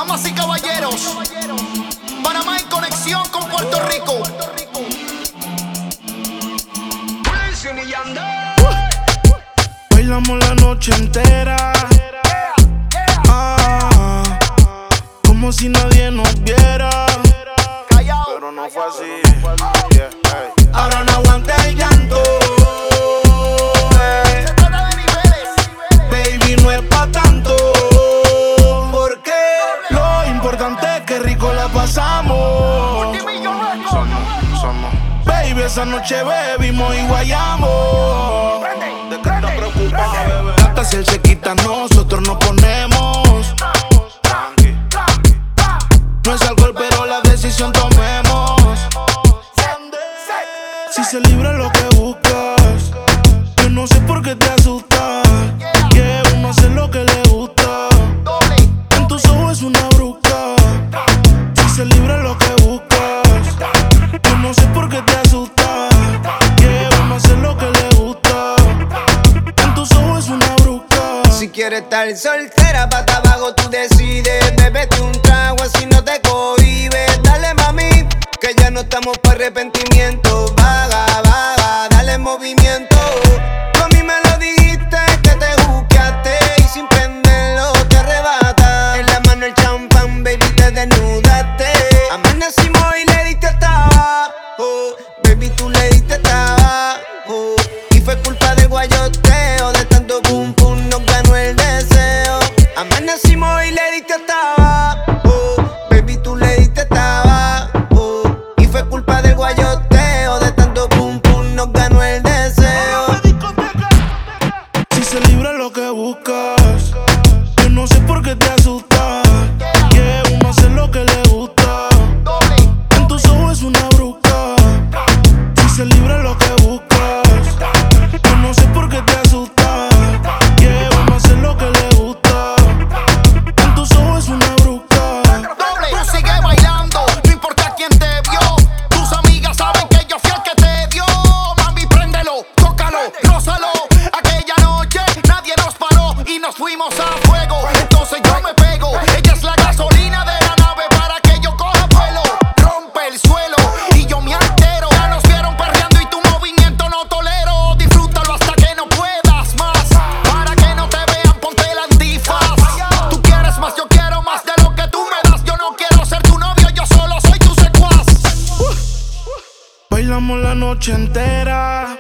Damas y caballeros, Panamá en conexión con Puerto Rico. Bailamos la noche entera, como si nadie nos viera. Pero no fue así. Ahora no aguanta el llanto. Se trata de niveles. Baby, no es pa' tanto. Porque lo importante es que rico la pasamos. Somos. Baby, esa noche bebimos y guayamos. ¿De qué estás preocupada, bebé? Hasta si él se quita, nosotros nos ponemos. Tranqui. No es alcohol, pero la decisión tomemos. Si se libra lo que buscas, yo no sé por qué te asustas. Que uno hace lo que le gusta. En tus ojos es una bruca. Si se libra lo que buscas, yo no sé por qué te asustas. Que uno hace lo que le gusta. En tus ojos es una bruca. Si quieres estar soltera, pata abajo tú decides. Bébete un trago así no te cohibes. Dale mami, que ya no estamos para arrepentimiento. Vaga, dale movimiento. Tú a mí me lo dijiste, que te juqueaste y sin prenderlo te arrebata. En la mano el champán, baby, te desnudaste. Amanecimos y le diste hasta abajo. Baby, tú le diste hasta abajo. Y fue culpa del guayoteo, de tanto pum pum nos ganó el deseo. Amanecimos y le diste hasta abajo. Baby, tú le diste hasta abajo. Y fue culpa del guayoteo, de tanto pum pum nos ganó el deseo. Si se libra lo que buscas, yo no sé por qué te asustas. Que uno hace lo que le gusta. En tus ojos es una bruca. Si se libra lo que buscas, yo no sé por qué te asustas. Que uno hace lo que le gusta. En tus ojos es una bruca. Tú sigue bailando, no importa quién te vio. Tus amigas saben que yo fui el que te dio. Mami, préndelo, tócalo, rózalo. Aquella noche nadie nos paró y nos fuimos a fuego. Entonces yo me pego. Ella es la gasolina de la nave para que yo coja vuelo. Rompe el suelo y yo me altero. Ya nos vieron perreando y tu movimiento no tolero. Disfrútalo hasta que no puedas más. Para que no te vean, ponte el antifaz. Tú quieres más, yo quiero más de lo que tú me das. Yo no quiero ser tu novio, yo solo soy tu secuaz. Bailamos la noche entera,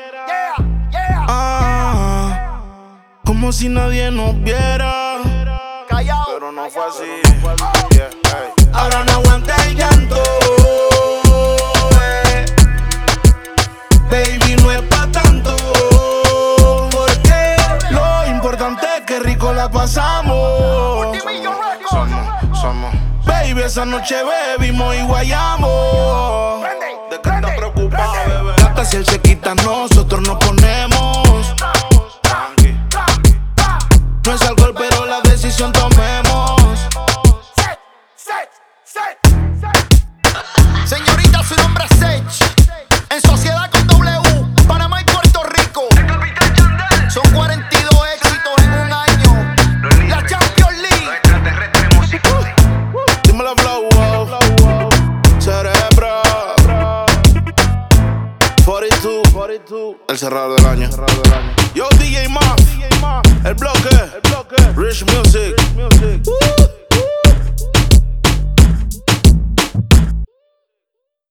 como si nadie nos viera. Pero no fue así. Ahora no aguanta el llanto. Baby, no es pa' tanto. Porque lo importante es que rico la pasamos. Somos. Baby, esa noche bebimos y guayamos. ¿De qué estás preocupada, bebé? Hasta si él se quita, nosotros nos ponemos. Tranqui. No es alcohol, pero la decisión tomemos. Señorita, su nombre es Sech. En sociedad con W, Panamá y Puerto Rico. Son 42 éxitos en un año. La Champions League. Dímelo, flow, wow. Cerebro. 42. El cerrado del año. Yo, DJ Ma. El bloque. Rich Music.